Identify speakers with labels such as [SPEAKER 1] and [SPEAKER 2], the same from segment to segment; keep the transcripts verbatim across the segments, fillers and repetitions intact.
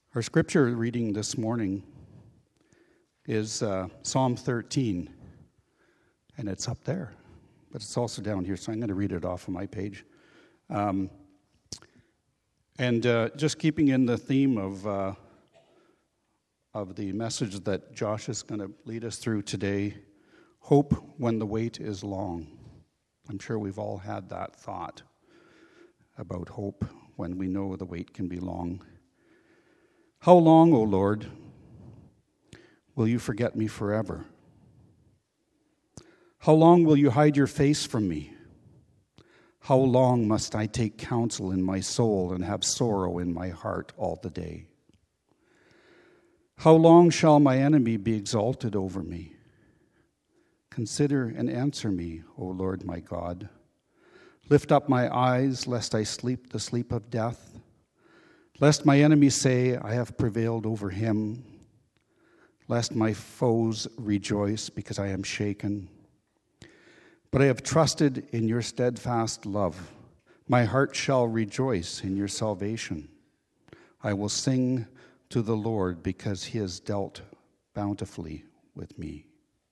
[SPEAKER 1] Our scripture reading this morning is uh, Psalm thirteen, and it's up there, but it's also down here, so I'm going to read it off of my page. Um, and uh, just keeping in the theme of uh, of the message that Josh is going to lead us through today, hope when the wait is long. I'm sure we've all had that thought about hope when we know the wait can be long. How long, O Lord, will you forget me forever? How long will you hide your face from me? How long must I take counsel in my soul and have sorrow in my heart all the day? How long shall my enemy be exalted over me? Consider and answer me, O Lord my God. Lift up my eyes, lest I sleep the sleep of death. Lest my enemies say, I have prevailed over him. Lest my foes rejoice because I am shaken. But I have trusted in your steadfast love. My heart shall rejoice in your salvation. I will sing to the Lord because he has dealt bountifully with me.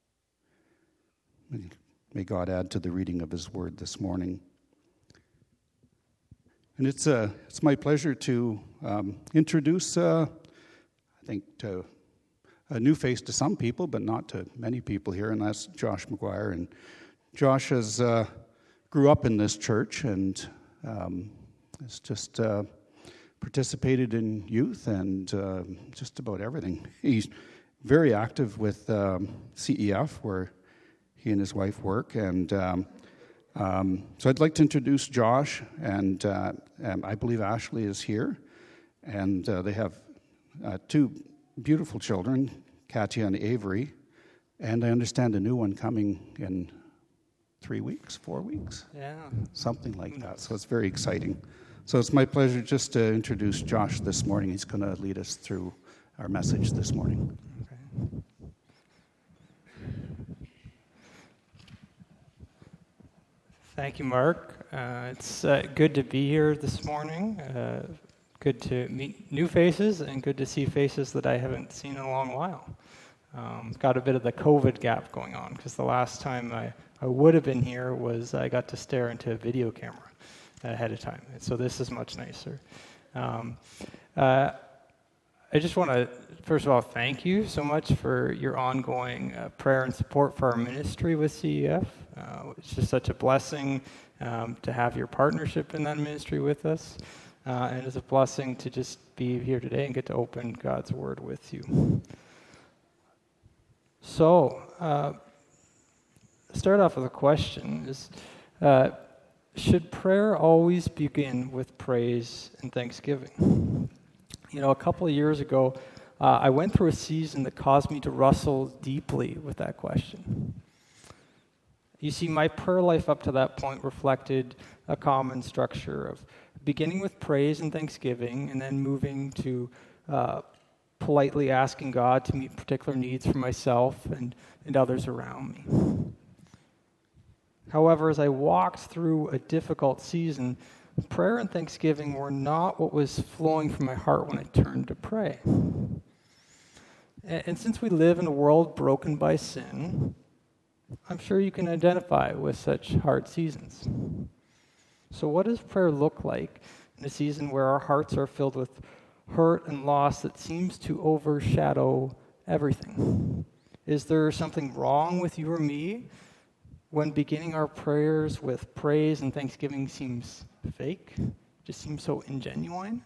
[SPEAKER 1] May God add to the reading of his word this morning. And it's uh, it's my pleasure to um, introduce, uh, I think, to a new face to some people, but not to many people here, and that's Josh McGuire. And Josh has uh, grew up in this church and um, has just uh, participated in youth and uh, just about everything. He's very active with um, C E F, where he and his wife work, and um, Um, so I'd like to introduce Josh, and uh, um, I believe Ashley is here, and uh, they have uh, two beautiful children, Katya and Avery, and I understand a new one coming in three weeks, four weeks?
[SPEAKER 2] Yeah.
[SPEAKER 1] Something like that, so it's very exciting. So it's my pleasure just to introduce Josh this morning. He's going to lead us through our message this morning.
[SPEAKER 2] Okay. Thank you, Mark. Uh, it's uh, good to be here this morning. Uh, good to meet new faces and good to see faces that I haven't seen in a long while. Um, got a bit of the COVID gap going on because the last time I, I would have been here was I got to stare into a video camera ahead of time. And so this is much nicer. Um, uh, I just want to, first of all, thank you so much for your ongoing uh, prayer and support for our ministry with C E F. Uh, it's just such a blessing um, to have your partnership in that ministry with us. Uh, and it's a blessing to just be here today and get to open God's Word with you. So, uh, start off with a question. Is, uh, should prayer always begin with praise and thanksgiving? You know, a couple of years ago, uh, I went through a season that caused me to wrestle deeply with that question. You see, my prayer life up to that point reflected a common structure of beginning with praise and thanksgiving and then moving to uh, politely asking God to meet particular needs for myself and, and others around me. However, as I walked through a difficult season, prayer and thanksgiving were not what was flowing from my heart when I turned to pray. And, and since we live in a world broken by sin, I'm sure you can identify with such hard seasons. So what does prayer look like in a season where our hearts are filled with hurt and loss that seems to overshadow everything? Is there something wrong with you or me when beginning our prayers with praise and thanksgiving seems fake, just seems so ingenuine?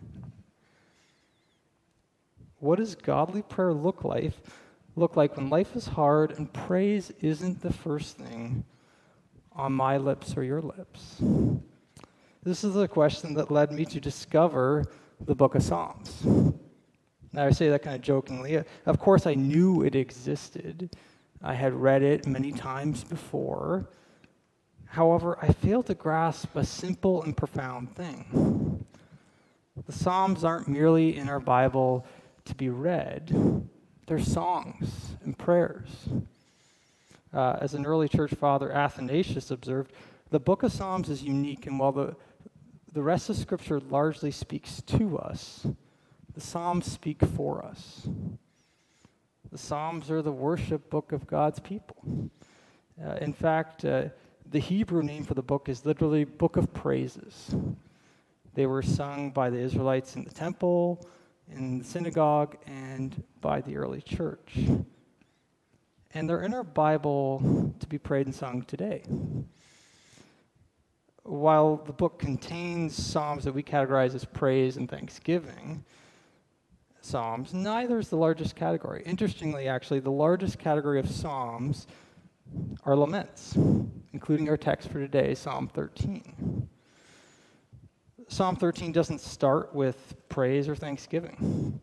[SPEAKER 2] What does godly prayer look like? look like when life is hard and praise isn't the first thing on my lips or your lips? This is a question that led me to discover the book of Psalms. Now, I say that kind of jokingly. Of course, I knew it existed. I had read it many times before. However, I failed to grasp a simple and profound thing. The Psalms aren't merely in our Bible to be read. They're songs and prayers. Uh, as an early church father, Athanasius, observed, the book of Psalms is unique, and while the, the rest of Scripture largely speaks to us, The Psalms speak for us. The Psalms are the worship book of God's people. Uh, in fact, uh, the Hebrew name for the book is literally Book of Praises. They were sung by the Israelites in the temple, in the synagogue, and by the early church. And they're in our Bible to be prayed and sung today. While the book contains psalms that we categorize as praise and thanksgiving psalms, neither is the largest category. Interestingly, actually, the largest category of psalms are laments, including our text for today, Psalm thirteen. Psalm thirteen doesn't start with praise or thanksgiving.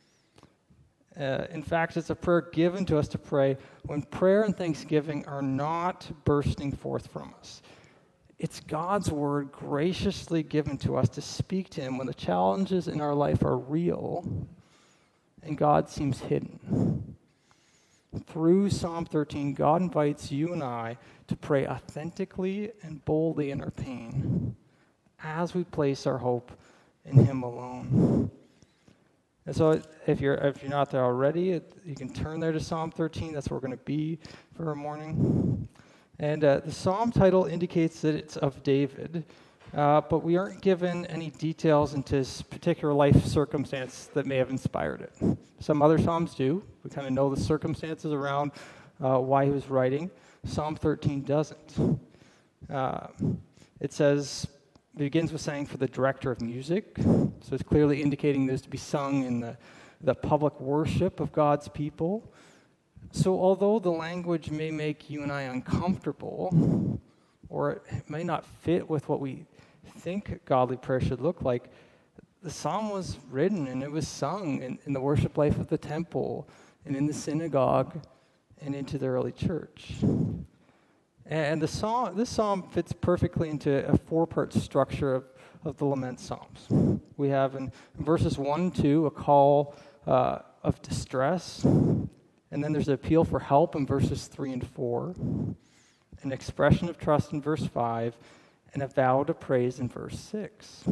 [SPEAKER 2] Uh, in fact, it's a prayer given to us to pray when prayer and thanksgiving are not bursting forth from us. It's God's word graciously given to us to speak to him when the challenges in our life are real and God seems hidden. Through Psalm thirteen, God invites you and I to pray authentically and boldly in our pain as we place our hope in him alone. And so if you're if you're not there already, it, you can turn there to Psalm thirteen. That's where we're going to be for our morning. And uh, the psalm title indicates that it's of David, uh, but we aren't given any details into his particular life circumstance that may have inspired it. Some other psalms do. We kind of know the circumstances around uh, why he was writing. Psalm thirteen doesn't. Uh, it says, it begins with saying for the director of music, so it's clearly indicating this to be sung in the, the public worship of God's people. So although the language may make you and I uncomfortable, or it may not fit with what we think godly prayer should look like, the psalm was written and it was sung in, in the worship life of the temple and in the synagogue and into the early church. And the psalm, this psalm fits perfectly into a four-part structure of, of the lament psalms. We have in, in verses one and two a call uh, of distress. And then there's an appeal for help in verses three and four, an expression of trust in verse five, and a vow to praise in verse six.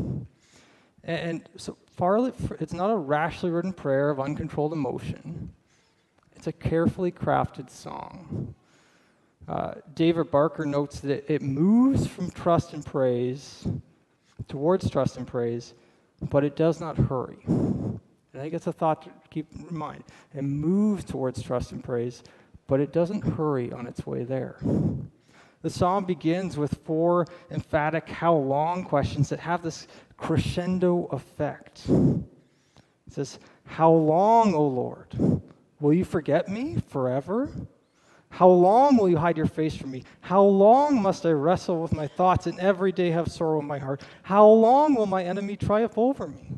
[SPEAKER 2] And so far, it's not a rashly written prayer of uncontrolled emotion. It's a carefully crafted song. Uh, David Barker notes that it, it moves from trust and praise towards trust and praise, but it does not hurry. And I think it's a thought to keep in mind. It moves towards trust and praise, but it doesn't hurry on its way there. The psalm begins with four emphatic how long questions that have this crescendo effect. It says, how long, O Lord? Will you forget me forever? How long will you hide your face from me? How long must I wrestle with my thoughts and every day have sorrow in my heart? How long will my enemy triumph over me?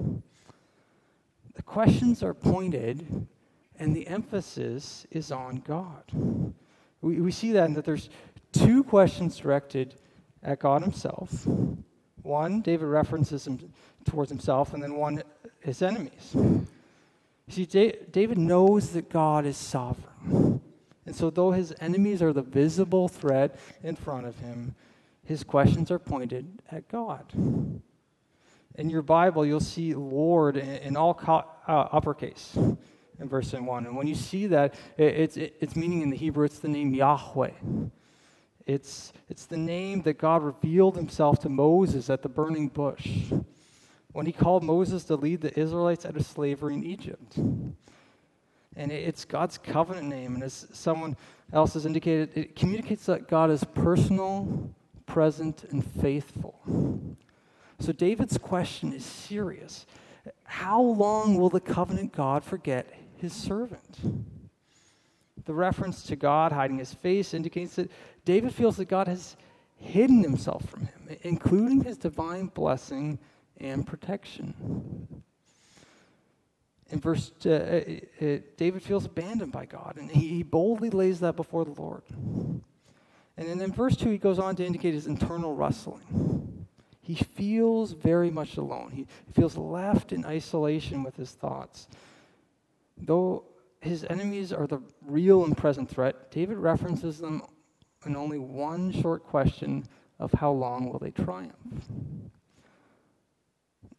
[SPEAKER 2] The questions are pointed, and the emphasis is on God. We, we see that in that there's two questions directed at God himself. One, David references him towards himself, and then one, his enemies. You see, David knows that God is sovereign. And so though his enemies are the visible threat in front of him, his questions are pointed at God. In your Bible, you'll see Lord in all co- uh, uppercase in verse one. And when you see that, it, it's, it, it's meaning in the Hebrew, it's the name Yahweh. It's, it's the name that God revealed himself to Moses at the burning bush when he called Moses to lead the Israelites out of slavery in Egypt. And it's God's covenant name. And as someone else has indicated, it communicates that God is personal, present, and faithful. So David's question is serious. How long will the covenant God forget his servant? The reference to God hiding his face indicates that David feels that God has hidden himself from him, including his divine blessing and protection. In verse, uh, it, it, David feels abandoned by God, and he, he boldly lays that before the Lord. And then in verse two, he goes on to indicate his internal wrestling. He feels very much alone. He feels left in isolation with his thoughts. Though his enemies are the real and present threat, David references them in only one short question of how long will they triumph.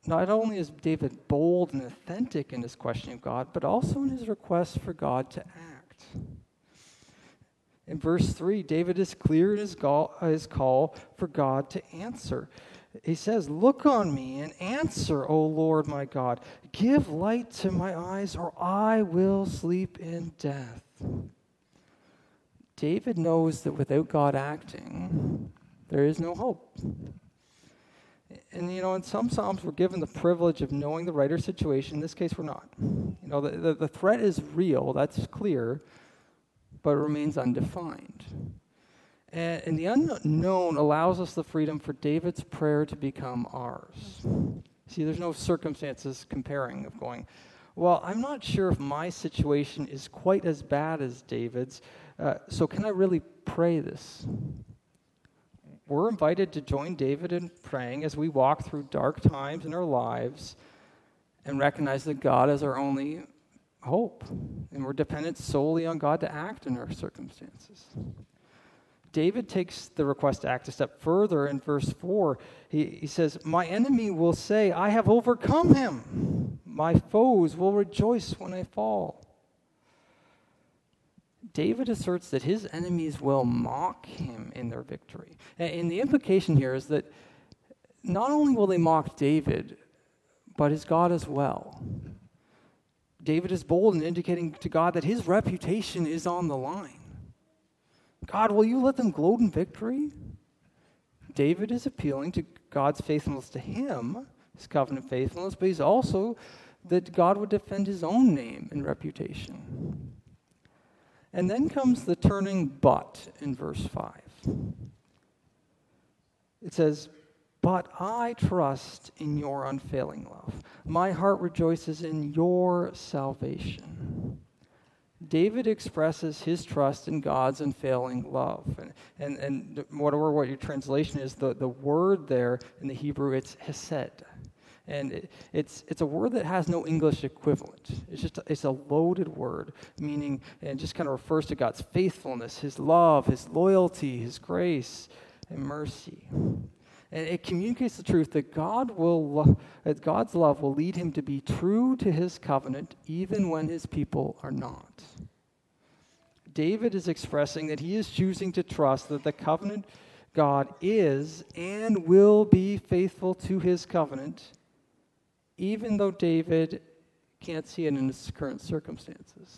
[SPEAKER 2] not only is David bold and authentic in his questioning of God, but also in his request for God to act. In verse three, David is clear in his call, his call for God to answer. He says, "Look on me and answer, O Lord my God. Give light to my eyes, or I will sleep in death." David knows that without God acting, there is no hope. And, you know, in some Psalms, we're given the privilege of knowing the writer's situation. In this case, we're not. You know, the, the, the threat is real, that's clear, but it remains undefined. And, and the unknown allows us the freedom for David's prayer to become ours. See, there's no circumstances comparing of going, well, I'm not sure if my situation is quite as bad as David's, uh, so can I really pray this? We're invited to join David in praying as we walk through dark times in our lives and recognize that God is our only hope, and we're dependent solely on God to act in our circumstances. David takes the request to act a step further in verse four. He, he says, "My enemy will say, I have overcome him. My foes will rejoice when I fall." David asserts that his enemies will mock him in their victory. And the implication here is that not only will they mock David, but his God as well. David is bold in indicating to God that his reputation is on the line. God, will you let them gloat in victory? David is appealing to God's faithfulness to him, his covenant faithfulness, but he's also that God would defend his own name and reputation. And then comes the turning but in verse five. It says, "But I trust in your unfailing love. My heart rejoices in your salvation." David expresses his trust in God's unfailing love. And, and, and whatever what your translation is, the, the word there in the Hebrew, it's hesed. And it, it's it's a word that has no English equivalent. It's just a, it's a loaded word, meaning, and it just kind of refers to God's faithfulness, his love, his loyalty, his grace, and mercy. And it communicates the truth that God will, that God's love will lead him to be true to his covenant, even when his people are not. David is expressing that he is choosing to trust that the covenant God is and will be faithful to his covenant, even though David can't see it in his current circumstances.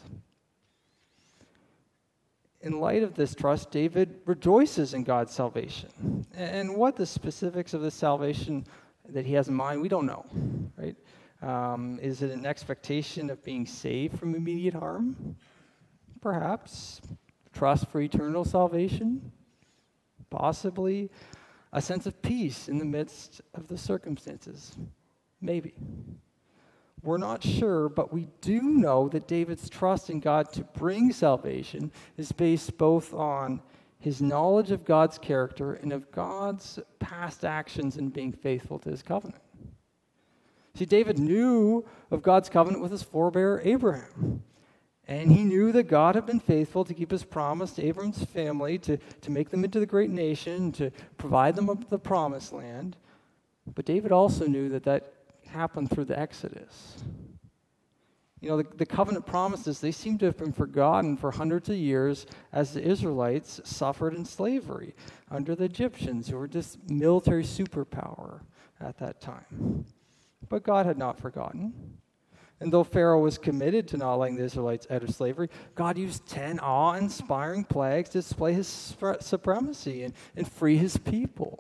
[SPEAKER 2] In light of this trust, David rejoices in God's salvation. And what the specifics of this salvation that he has in mind, we don't know, right? Um, is it an expectation of being saved from immediate harm? Perhaps. Trust for eternal salvation? Possibly. A sense of peace in the midst of the circumstances? Maybe. We're not sure, but we do know that David's trust in God to bring salvation is based both on his knowledge of God's character and of God's past actions in being faithful to his covenant. See, David knew of God's covenant with his forebear Abraham. And he knew that God had been faithful to keep his promise to Abraham's family, to, to make them into the great nation, to provide them the promised land. But David also knew that that happened through the Exodus. You know, the, the covenant promises, they seem to have been forgotten for hundreds of years as the Israelites suffered in slavery under the Egyptians, who were this military superpower at that time. But God had not forgotten. And though Pharaoh was committed to not letting the Israelites out of slavery, God used ten awe-inspiring plagues to display his supremacy and, and free his people.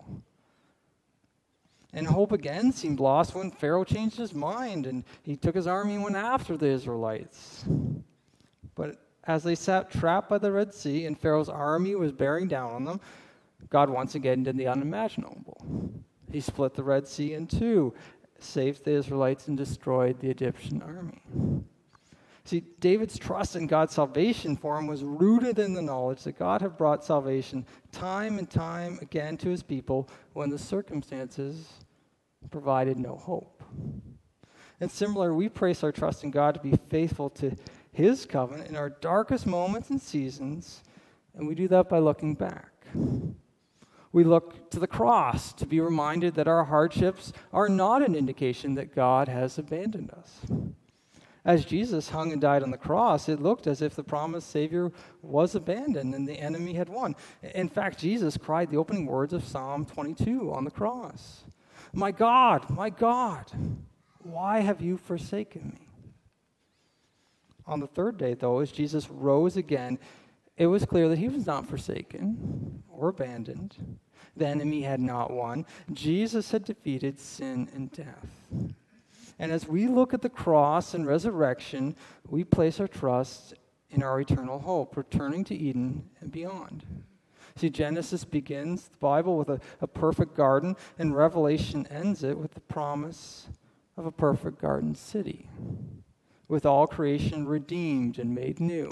[SPEAKER 2] And hope again seemed lost when Pharaoh changed his mind and he took his army and went after the Israelites. But as they sat trapped by the Red Sea and Pharaoh's army was bearing down on them, God once again did the unimaginable. He split the Red Sea in two, saved the Israelites, and destroyed the Egyptian army. See, David's trust in God's salvation for him was rooted in the knowledge that God had brought salvation time and time again to his people when the circumstances provided no hope. And similar, we place our trust in God to be faithful to his covenant in our darkest moments and seasons, and we do that by looking back. We look to the cross to be reminded that our hardships are not an indication that God has abandoned us. As Jesus hung and died on the cross, it looked as if the promised Savior was abandoned and the enemy had won. In fact, Jesus cried the opening words of Psalm twenty-two on the cross. "My God, my God, why have you forsaken me?" On the third day, though, as Jesus rose again, it was clear that he was not forsaken or abandoned. The enemy had not won. Jesus had defeated sin and death. And as we look at the cross and resurrection, we place our trust in our eternal hope, returning to Eden and beyond. See, Genesis begins the Bible with a, a perfect garden, and Revelation ends it with the promise of a perfect garden city, with all creation redeemed and made new.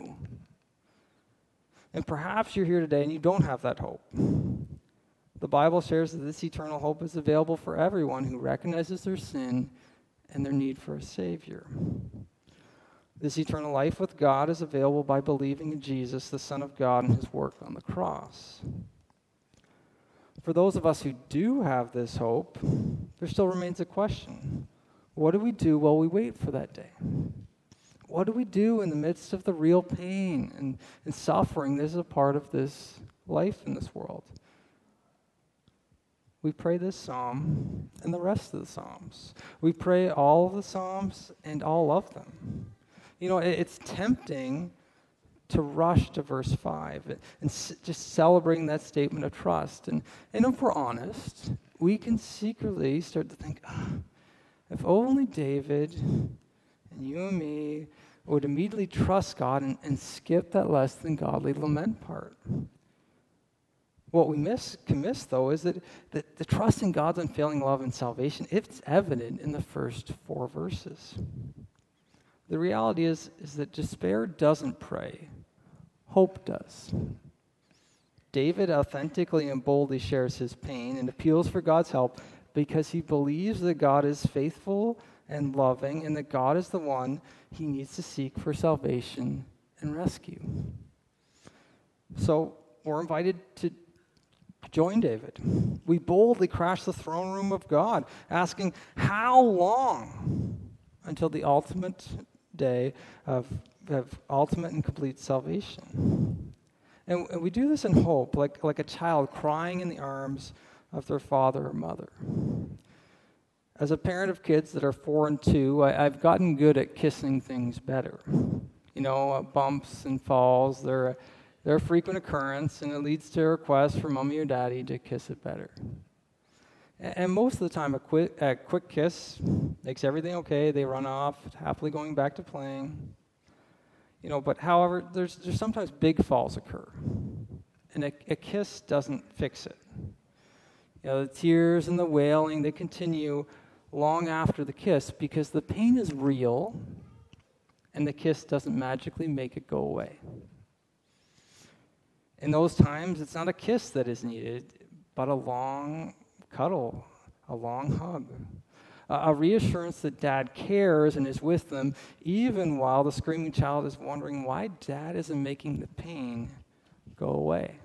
[SPEAKER 2] And perhaps you're here today and you don't have that hope. The Bible shares that this eternal hope is available for everyone who recognizes their sin and their need for a Savior. This eternal life with God is available by believing in Jesus, the Son of God, and his work on the cross. For those of us who do have this hope, there still remains a question. What do we do while we wait for that day? What do we do in the midst of the real pain and, and suffering that is a part of this life in this world? We pray this psalm and the rest of the psalms. We pray all of the psalms and all of them. You know, it, it's tempting to rush to verse five and s- just celebrating that statement of trust. And, and if we're honest, we can secretly start to think, oh, if only David and you and me would immediately trust God and, and skip that less than godly lament part. What we miss, can miss, though, is that, that the trust in God's unfailing love and salvation, it's evident in the first four verses. The reality is, is that despair doesn't pray. Hope does. David authentically and boldly shares his pain and appeals for God's help because he believes that God is faithful and loving and that God is the one he needs to seek for salvation and rescue. So we're invited to join David. We boldly crash the throne room of God, asking, how long until the ultimate day of, of ultimate and complete salvation? And, and we do this in hope, like, like a child crying in the arms of their father or mother. As a parent of kids that are four and two, I, I've gotten good at kissing things better. You know, uh, bumps and falls, they're They're a frequent occurrence, and it leads to a request for mommy or daddy to kiss it better. And most of the time, a quick, a quick kiss makes everything okay. They run off, happily going back to playing. You know, but however, there's, there's sometimes big falls occur, and a, a kiss doesn't fix it. You know, the tears and the wailing, they continue long after the kiss because the pain is real, and the kiss doesn't magically make it go away. In those times, it's not a kiss that is needed, but a long cuddle, a long hug, a, a reassurance that dad cares and is with them, even while the screaming child is wondering why dad isn't making the pain go away.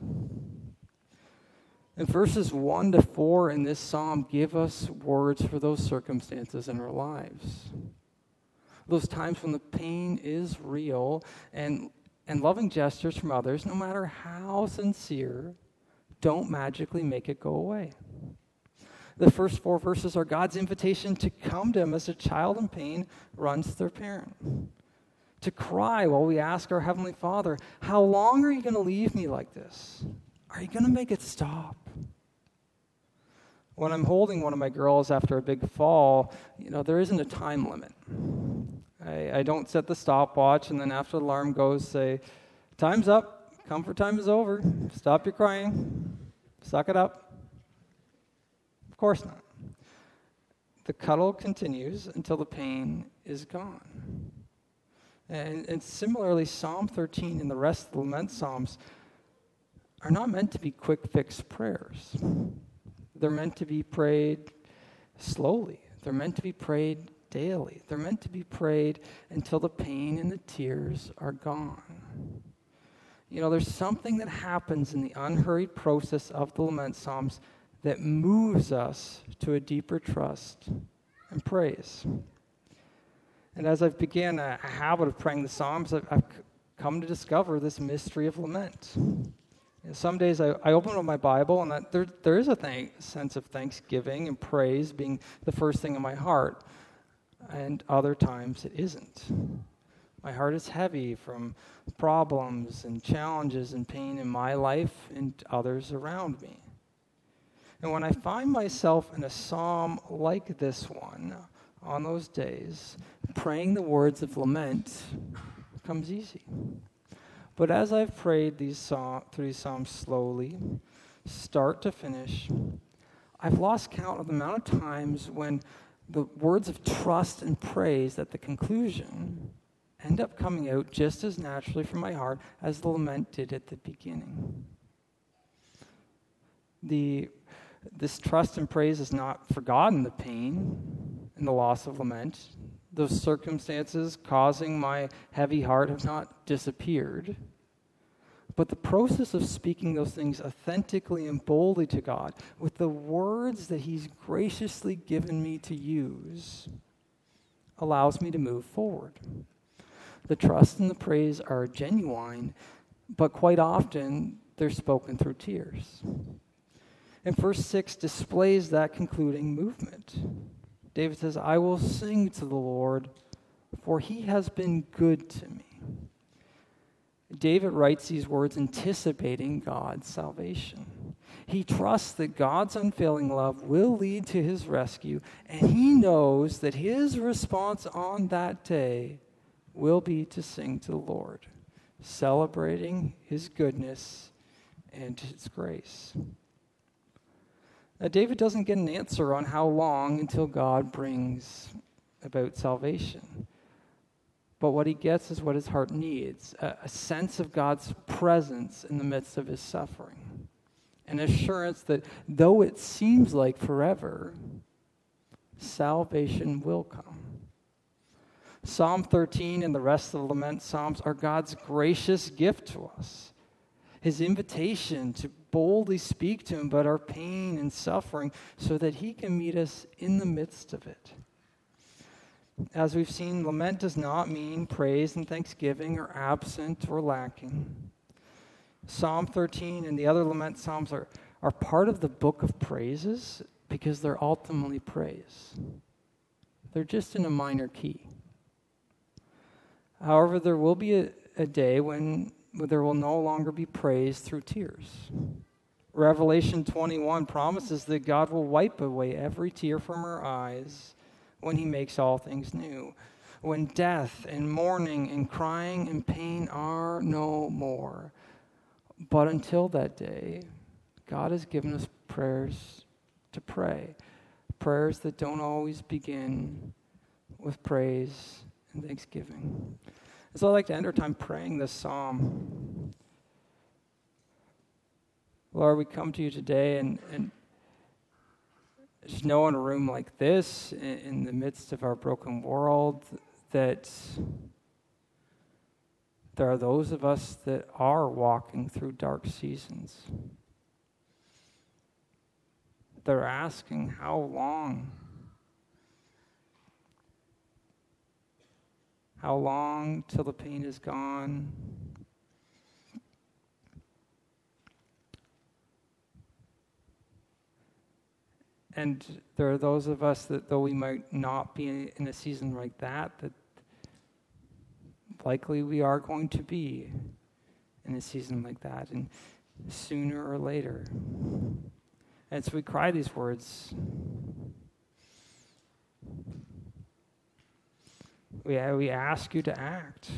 [SPEAKER 2] And verses one to four in this psalm give us words for those circumstances in our lives. Those times when the pain is real and And loving gestures from others, no matter how sincere, don't magically make it go away. The first four verses are God's invitation to come to him as a child in pain runs to their parent. To cry while we ask our Heavenly Father, how long are you going to leave me like this? Are you going to make it stop? When I'm holding one of my girls after a big fall, you know, there isn't a time limit. I, I don't set the stopwatch and then after the alarm goes say, time's up, comfort time is over, stop your crying, suck it up. Of course not. The cuddle continues until the pain is gone. And, and similarly, Psalm thirteen and the rest of the lament psalms are not meant to be quick fix prayers. They're meant to be prayed slowly. They're meant to be prayed daily. They're meant to be prayed until the pain and the tears are gone. You know, there's something that happens in the unhurried process of the lament psalms that moves us to a deeper trust and praise. And as I've began a, a habit of praying the psalms, I've, I've come to discover this mystery of lament. You know, some days I, I open up my Bible and that there, there is a thank, sense of thanksgiving and praise being the first thing in my heart. And other times it isn't. My heart is heavy from problems and challenges and pain in my life and others around me. And when I find myself in a psalm like this one, on those days, praying the words of lament becomes easy. But as I've prayed these psalm, through these psalms slowly, start to finish, I've lost count of the amount of times when the words of trust and praise at the conclusion end up coming out just as naturally from my heart as the lament did at the beginning. The, this trust and praise has not forgotten the pain and the loss of lament. Those circumstances causing my heavy heart have not disappeared. But the process of speaking those things authentically and boldly to God with the words that He's graciously given me to use allows me to move forward. The trust and the praise are genuine, but quite often they're spoken through tears. And verse six displays that concluding movement. David says, I will sing to the Lord, for He has been good to me. David writes these words anticipating God's salvation. He trusts that God's unfailing love will lead to his rescue, and he knows that his response on that day will be to sing to the Lord, celebrating His goodness and His grace. Now, David doesn't get an answer on how long until God brings about salvation. But what he gets is what his heart needs, a, a sense of God's presence in the midst of his suffering, an assurance that though it seems like forever, salvation will come. Psalm thirteen and the rest of the lament psalms are God's gracious gift to us, His invitation to boldly speak to Him about our pain and suffering so that He can meet us in the midst of it. As we've seen, lament does not mean praise and thanksgiving are absent or lacking. Psalm thirteen and the other lament psalms are, are part of the book of praises because they're ultimately praise. They're just in a minor key. However, there will be a, a day when, when there will no longer be praise through tears. Revelation twenty-one promises that God will wipe away every tear from our eyes when He makes all things new, when death and mourning and crying and pain are no more. But until that day, God has given us prayers to pray, prayers that don't always begin with praise and thanksgiving. So I'd like to end our time praying this psalm. Lord, we come to You today and, and just know in a room like this, in, in the midst of our broken world, that there are those of us that are walking through dark seasons. They're asking, how long? How long till the pain is gone? And there are those of us that, though we might not be in a season like that, that likely we are going to be in a season like that, and sooner or later. And so we cry these words. We, we ask You to act.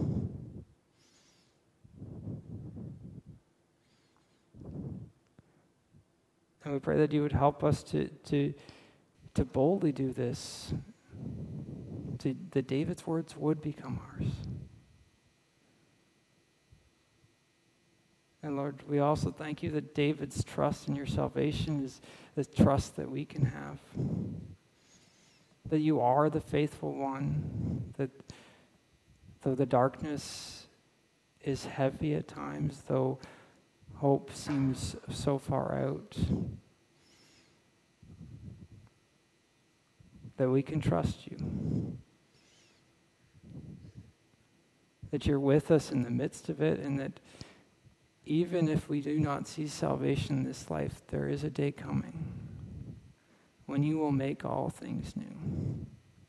[SPEAKER 2] And we pray that You would help us to to to boldly do this, to, that David's words would become ours. And Lord, we also thank You that David's trust in Your salvation is the trust that we can have. That You are the faithful one, that though the darkness is heavy at times, though hope seems so far out, that we can trust you. That you're with us in the midst of it, and that even if we do not see salvation in this life, there is a day coming when you will make all things new.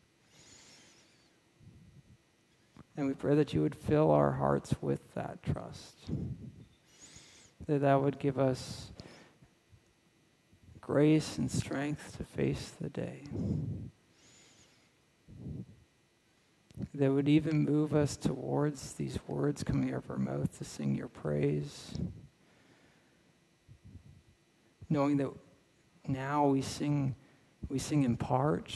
[SPEAKER 2] And we pray that you would fill our hearts with that trust, that that would give us grace and strength to face the day, that would even move us towards these words coming out of our mouth to sing your praise, knowing that now we sing, we sing in part,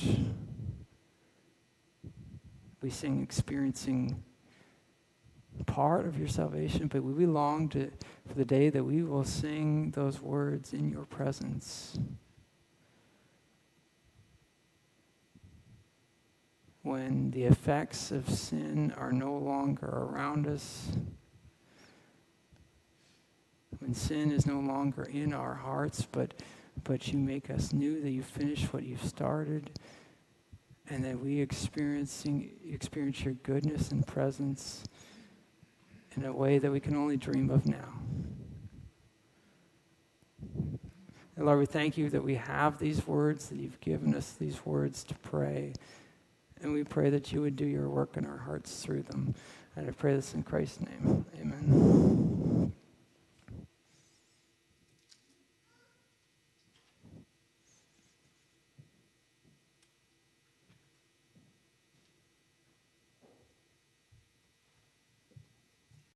[SPEAKER 2] we sing experiencing part of your salvation, but we long to, for the day that we will sing those words in your presence. When the effects of sin are no longer around us, when sin is no longer in our hearts, but but you make us new, that you finish what you've started, and that we experiencing experience your goodness and presence in a way that we can only dream of now. And Lord, we thank you that we have these words, that you've given us these words to pray. And we pray that you would do your work in our hearts through them. And I pray this in Christ's name. Amen.